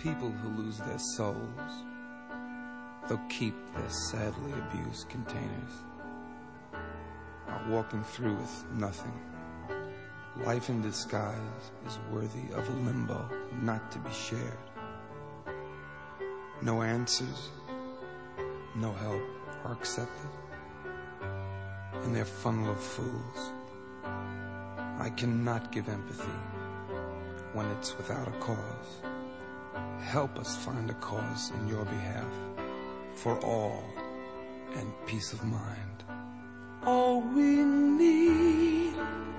people who lose their souls, they'll keep their sadly abused containers, are walking through with nothing. Life in disguise is worthy of a limbo not to be shared. No answers, no help are accepted. In their funnel of fools, I cannot give empathy when it's without a cause. Help us find a cause in your behalf for all and peace of mind. All we need,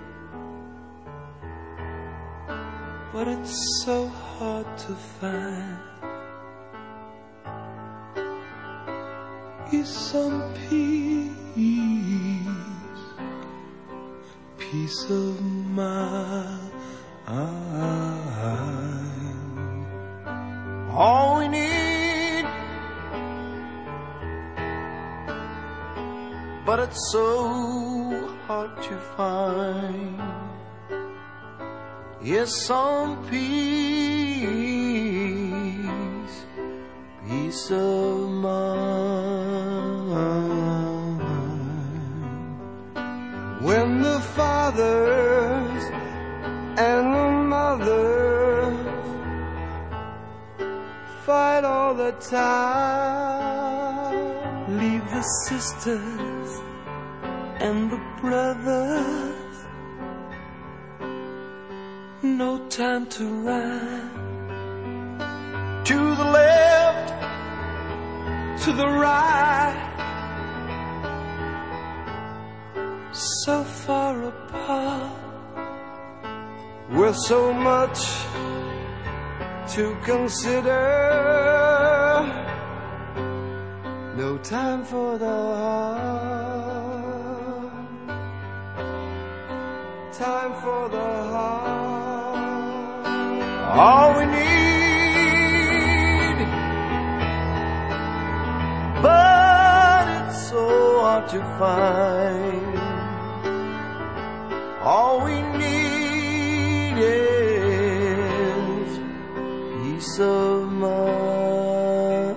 but it's so hard to find, is some peace, peace of mind. All we need, but it's so hard to find, is some peace, peace of mind. When the fathers and the mothers fight all the time, leave the sisters and the brothers no time to rhyme. To the left, to the right, so far apart, with so much to consider. No time for the heart, time for the heart. All we need, but it's so hard to find. All we need is peace of mind.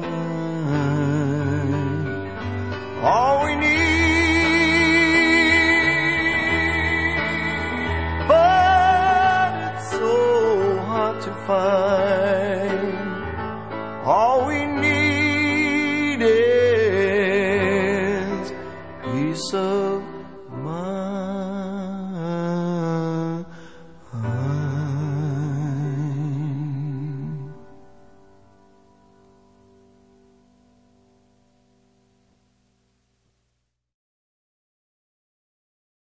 All we need, but it's so hard to find.